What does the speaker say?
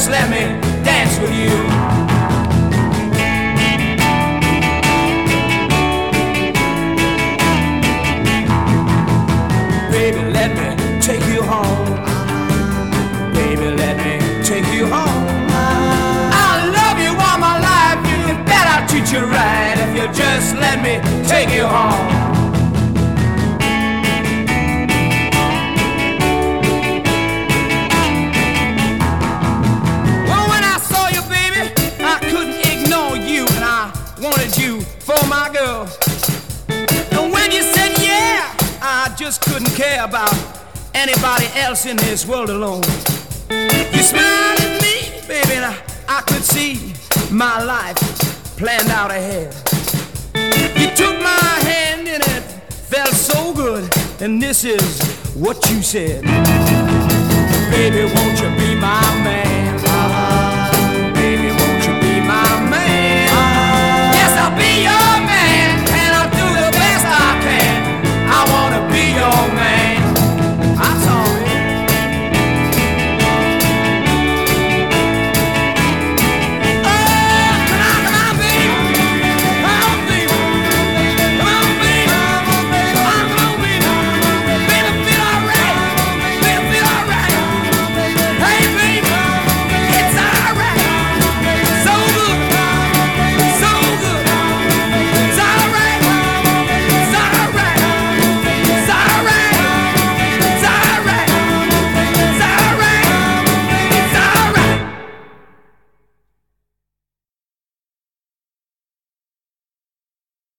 just let me dance with you. Baby, let me take you home. Baby, let me take you home. I'll love you all my life. You bet I'll treat you right if you just let me take you home. Well, when I saw you, baby, I couldn't ignore you, and I wanted you for my girl. And when you said yeah, I just couldn't care about anybody else in this world alone. You smiled at me, baby, and I could see my life planned out ahead. You took my hand and it felt so good, and this is what you said. Baby, won't you be my man?